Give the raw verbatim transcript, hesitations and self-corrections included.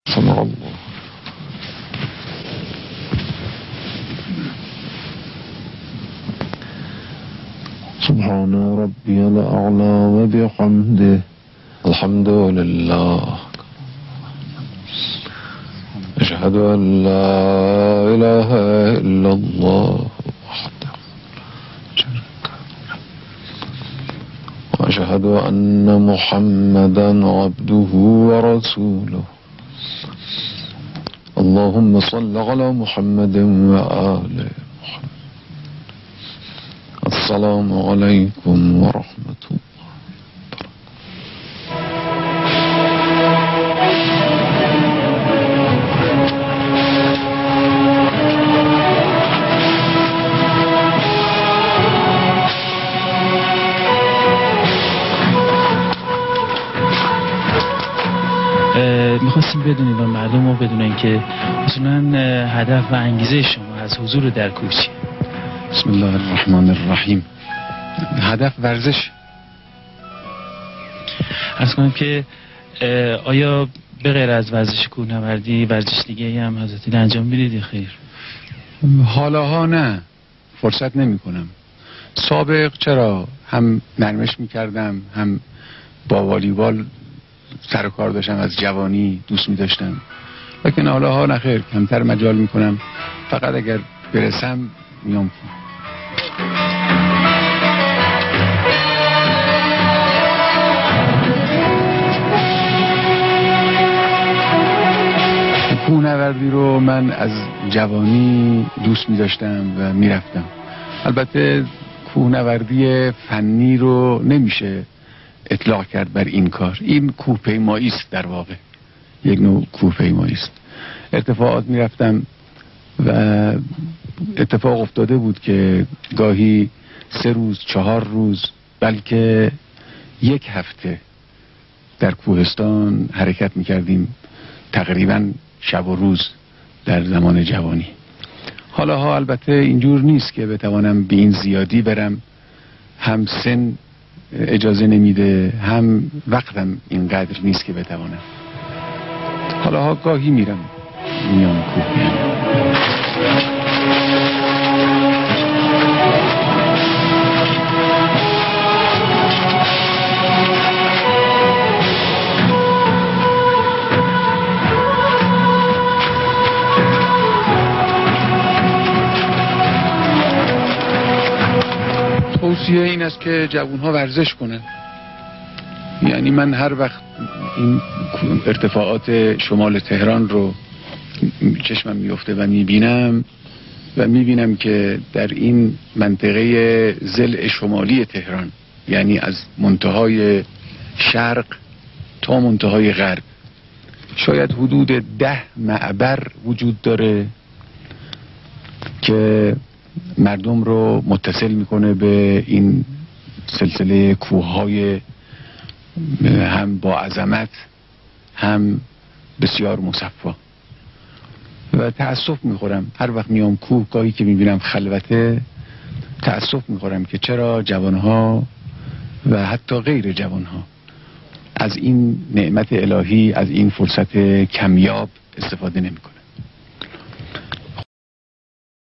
سمع الله. سبحان ربي الأعلى وبحمده. الحمد لله. أشهد أن لا إله إلا الله وحده لا شريك له وأشهد أن محمدا عبده ورسوله. اللهم صل على محمد وآل محمد. السلام عليكم ورحمة الله. میخواستیم بدونیم و مردم رو بدونن که اصولا هدف و انگیزه شما از حضور در کور چیه؟ بسم الله الرحمن الرحیم. هدف ورزش. عرض کنم که آیا به غیر از ورزش کوهنوردی ورزش دیگه هم حضرت انجام میدید خیر؟ حالاها نه، فرصت نمی کنم. سابق چرا هم نرمش میکردم، هم با والیبال سر و کار داشتم، از جوانی دوست می داشتم، لیکن حالاها نخیر، کمتر مجال می کنم. فقط اگر برسم میام. کوهنوردی رو من از جوانی دوست می داشتم و می رفتم. البته کوهنوردی فنی رو نمیشه اطلاق کرد بر این کار. این کوهپیمایی است، در واقع یک نوع کوهپیمایی است. ارتفاعات می رفتم و اتفاق افتاده بود که گاهی سه روز، چهار روز، بلکه یک هفته در کوهستان حرکت می کردیم، تقریبا شب و روز در زمان جوانی. حالاها البته اینجور نیست که بتوانم به این زیادی برم، هم سن اجازه نمیده، هم وقتم اینقدر نیست که بتوانم. حالاها گاهی میرم میام کوه میام. توصیه این است که جوانها ورزش کنن. یعنی من هر وقت این ارتفاعات شمال تهران رو چشمم میفته و میبینم و میبینم که در این منطقه ضلع شمالی تهران، یعنی از منتهای شرق تا منتهای غرب، شاید حدود ده معبر وجود داره که مردم رو متصل میکنه به این سلسله کوههای هم با عظمت، هم بسیار مصفا. و تأسف میخورم هر وقت میام کوه، گاهی که میبینم خلوته، تأسف میخورم که چرا جوانها و حتی غیر جوانها از این نعمت الهی، از این فرصت کمیاب استفاده نمیکنن.